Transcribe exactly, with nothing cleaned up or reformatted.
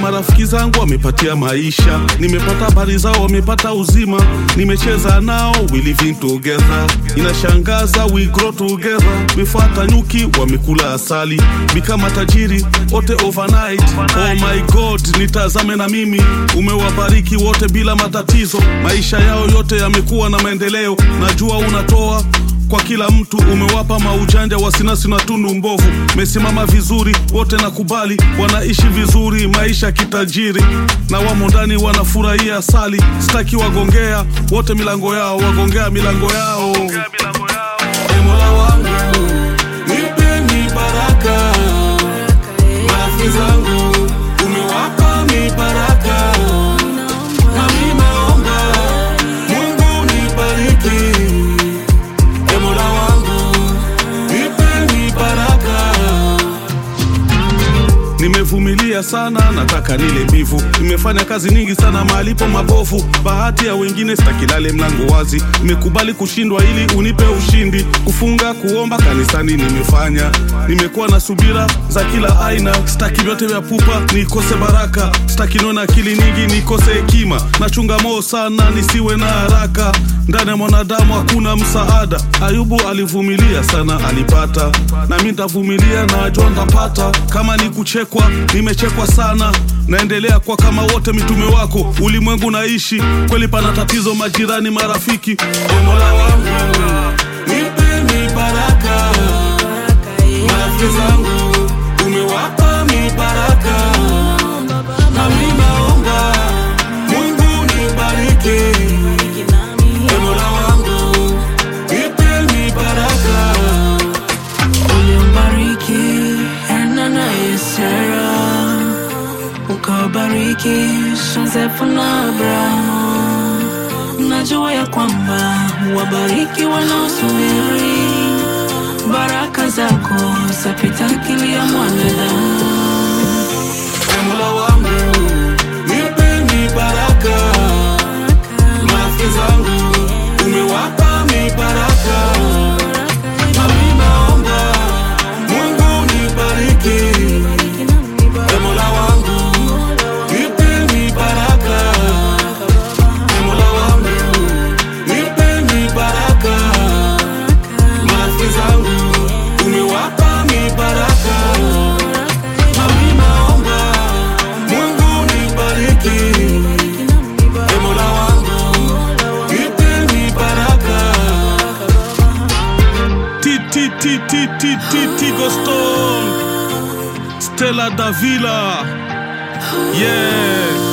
marafiki zangu wamepatia maisha, nimepata habari zao wamepata uzima, nimecheza nao we living together. Inashangaza we grow together, mefuata nyuki wamekula asali, become tajiri wote overnight. Oh my God, nitazame na mimi, umewabariki wote bila matatizo, maisha yao yote yamekuwa na maendeleo. Najua unatoa kwa kila mtu, umewapa maujanja wasinasi na tundu mbovu, mesimama vizuri wote nakubali, wanaishi vizuri maisha kitajiri, na wamo ndani wanafurahia asali. Sitaki wagongea wote milango yao, wagongea milango yao. E Mola wangu nipeni baraka, marafiki zangu umewapa mi baraka, na mimi naomba Mungu nibariki. Nimevumilia sana, nataka nile mbivu, nimefanya kazi nyingi sana malipo mabovu, bahati ya wengine stakilale mlango wazi, nimekubali kushindwa ili unipe ushindi, kufunga kuomba kanisani nimefanya, nimekuwa na subira za kila aina, sitaki vyote vya pupa nikose baraka, sitaki nione akili nyingi nikose hekima, nachunga moyo sana nisiwe na haraka, ndani ya mwanadamu hakuna msaada. Ayubu alivumilia sana alipata, na mimi nitavumilia na najua nitapata. Kama ni kuchekwa nimechekwa sana, naendelea kwa kama wote mitume wako, ulimwengu naishi kweli pana tatizo, majirani marafiki. E Mola wangu nipeni baraka, marafiki zangu umewapa mi baraka, na mimi naomba Mungu nibariki. E Mola wangu nipeni baraka, ulimbariki Hana na Sarah, ukabariki Joseph na Abraham. Najua ya kwamba wabariki wanaosubiri, baraka zako zapita akili ya mwanadamu. E Mola wangu nipeni baraka, marafiki zangu umewapa mi baraka, na mimi naomba Mungu nibariki. E Mola wangu nipeni baraka, E Mola wangu nipeni baraka, marafiki zangu umewapa mi baraka, na mimi naomba Mungu nibariki. E Mola wangu nipeni baraka. T T T T T T T Goston Stella Davila, yeah.